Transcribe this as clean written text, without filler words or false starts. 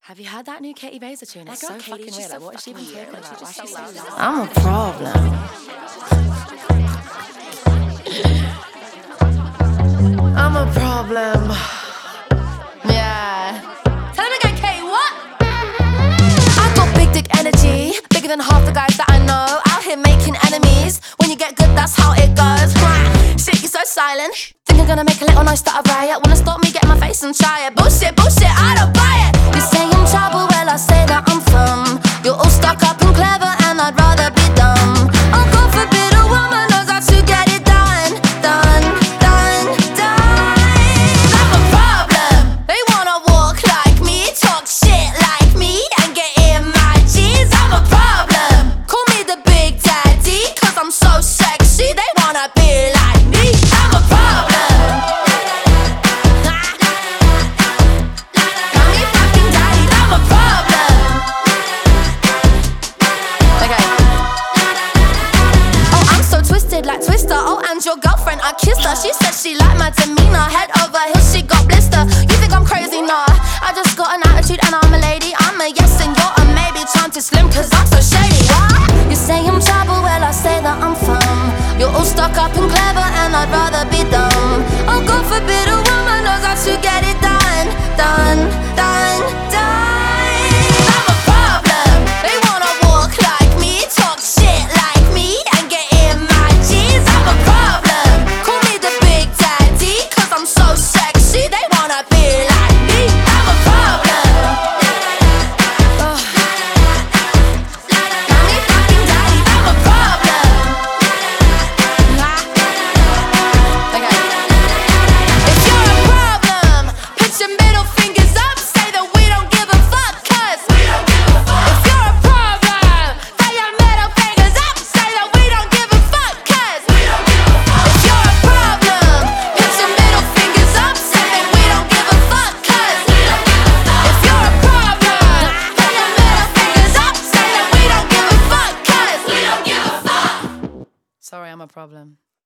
Have you heard that new Katie Baser tune? It's so fucking weird. Like, what is she even talking about? Why is she so loud? I'm a problem. I'm a problem. Yeah. Tell him again, Katie, what? I got big dick energy, bigger than half the guys that I know. Out here making enemies. When you get good, that's how it goes. Shit, you're so silent. Think you're gonna make a little noise, start a riot. Wanna stop me, get in my face and try it. Bullshit, bullshit, I don't buy it. You say I'm trouble, well I say that I'm firm. You're all stuck up and clever and I'd rather be dumb. Oh God forbid a woman knows how to get it done. Done, done, done. I'm a problem. They wanna walk like me, talk shit like me, and get in my jeans. I'm a problem. Call me the big daddy, cause I'm so sexy. They wanna be like me. I'm a problem. Like Twister, oh, and your girlfriend, I kissed her. She said she liked my demeanor. Head over heels, she got blister. You think I'm crazy? Nah, I just got an attitude and I'm a lady. I'm a yes and you're a maybe. Trying to slim cause I'm so shady. What? You say I'm trouble, well I say that I'm firm. You're all stuck up and clever and I'd rather be dumb. Oh God forbid a woman knows how to get it done. Done, done, done. I'm a problem. They wanna walk like me, talk shit like me, and get in my jeans. I'm a problem. Call me the big daddy, cause I'm so sexy. They wanna be like me. I'm a problem. Call me fucking daddy. I'm a problem. Okay. If you're a problem, put your middle fingers up. Say that we don't give a fuck, cause we don't give a fuck. If you're a problem, throw your middle fingers up. Say that we don't give a fuck, cause we don't give a fuck. If you're a problem, put your middle fingers up. Say that we don't give a fuck, cause we don't give a fuck. If you're a problem, throw your middle fingers up. Say that we don't give a fuck, cause we don't give a fuck. Sorry, I'm a problem.